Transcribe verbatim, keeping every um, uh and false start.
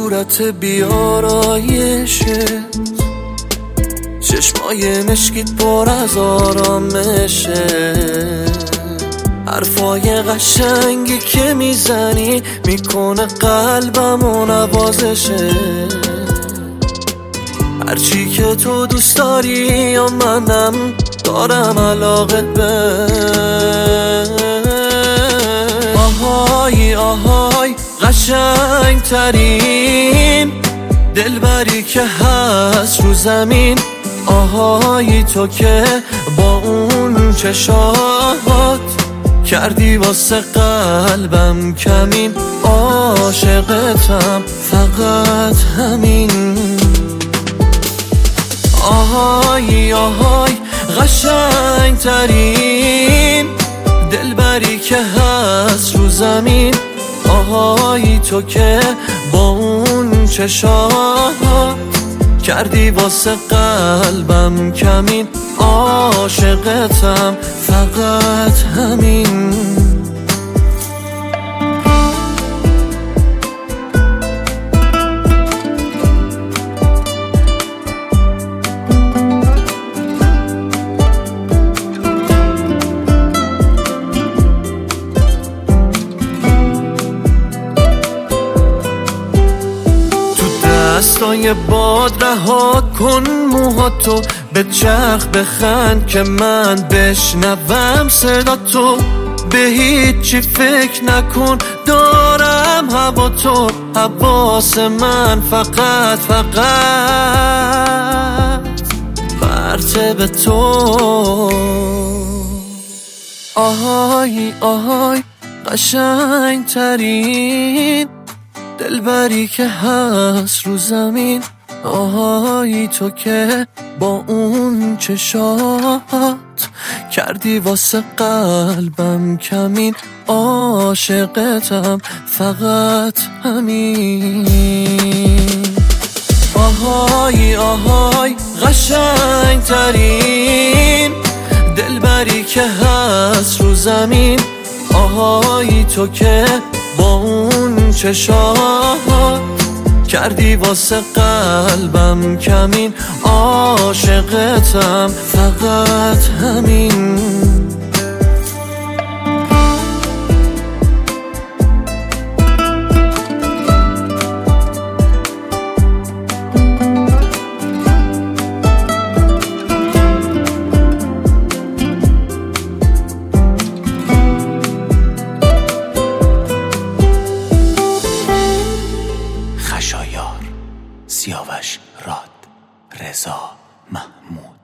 صورت بیارایشه، چشمای مشکیت پر از آرامشه، حرفای قشنگی که میزنی میکنه قلبمو نوازشه. هرچی که تو دوست داری یا منم دارم علاقه به. آهای آهای قشنگ ترین دلبری که هست رو زمین. آهای تو که با اون چشات کردی واسه قلبم کمین. عاشقتم فقط همین. آهای آهای قشنگ ترین دلبری که هست رو زمین. آهای تو که با اون چشات کردی واسه قلبم کمین. عاشقتم فقط همین. دستای باد رها کن موهاتو، به چرخ بخند که من بشنوم صدا تو. به هیچی فکر نکن دارم هوا تو، حواس من فقط فقط پرته به تو. آهای آهای قشنگ ترین دلبری که هست رو زمین. آهای تو که با اون چشات کردی واسه قلبم کمین. عاشقتم فقط همین. آهای آهای قشنگ ترین دلبری که هست رو زمین. آهای تو که با اون چشات کردی واسه قلبم کمین. عاشقتم فقط همین. خشایار، سیاوش راد، رضا محمود.